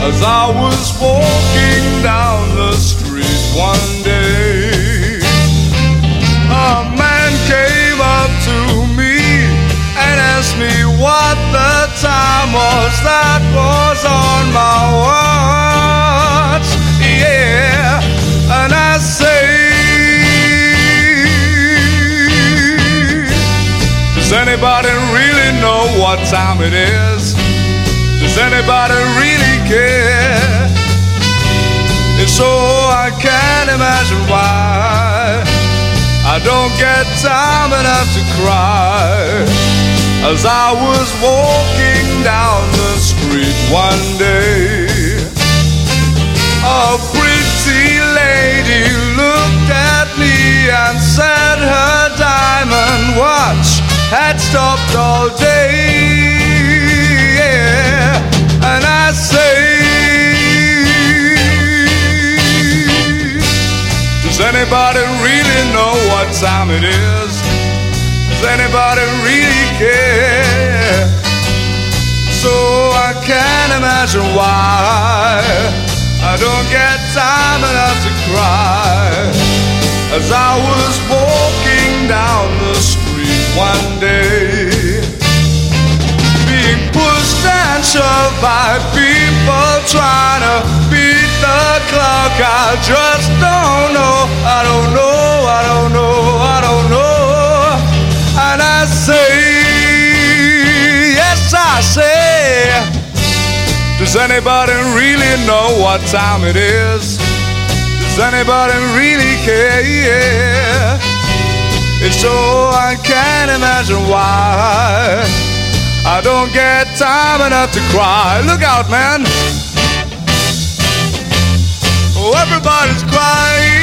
as I was walking down the street one day. A man came up to me and asked me what the time was that was on my watch. Yeah, and I say, does anybody really know what time it is? Does anybody really care? If so, I can't imagine why I don't get time enough to cry. As I was walking down the street one day, a pretty lady looked at me and said her diamond watch had stopped all day. Yeah. And I say, does anybody really know what time it is? Does anybody really care? So I can't imagine why I don't get time enough to cry. As I was walking down the street one day, being pushed and shoved by people trying to beat the clock. I just don't know, I don't know, I don't know, I don't know. And I say, yes I say, does anybody really know what time it is? Does anybody really care? Yeah. If so, I can't imagine why I don't get time enough to cry. Look out, man. Oh, everybody's crying.